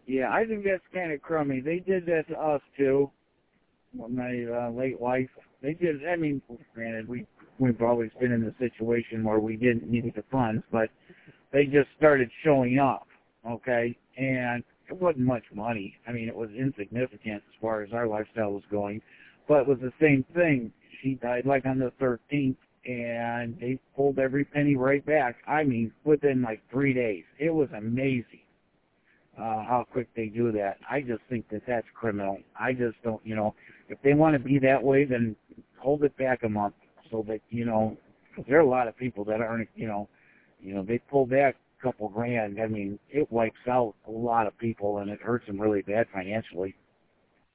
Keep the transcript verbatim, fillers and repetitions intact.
Yeah, I think that's kind of crummy. They did that to us too. My uh, late wife, they did. I mean, granted, we we've always been in a situation where we didn't need the funds, but they just started showing up. Okay, and it wasn't much money. I mean, it was insignificant as far as our lifestyle was going, but it was the same thing. She died like on the thirteenth, and they pulled every penny right back. I mean, within like three days. It was amazing. Uh, how quick they do that. I just think that that's criminal. I just don't, you know, if they want to be that way, then hold it back a month so that, you know, 'cause there are a lot of people that aren't, you know, you know, they pull back a couple grand. I mean, it wipes out a lot of people and it hurts them really bad financially.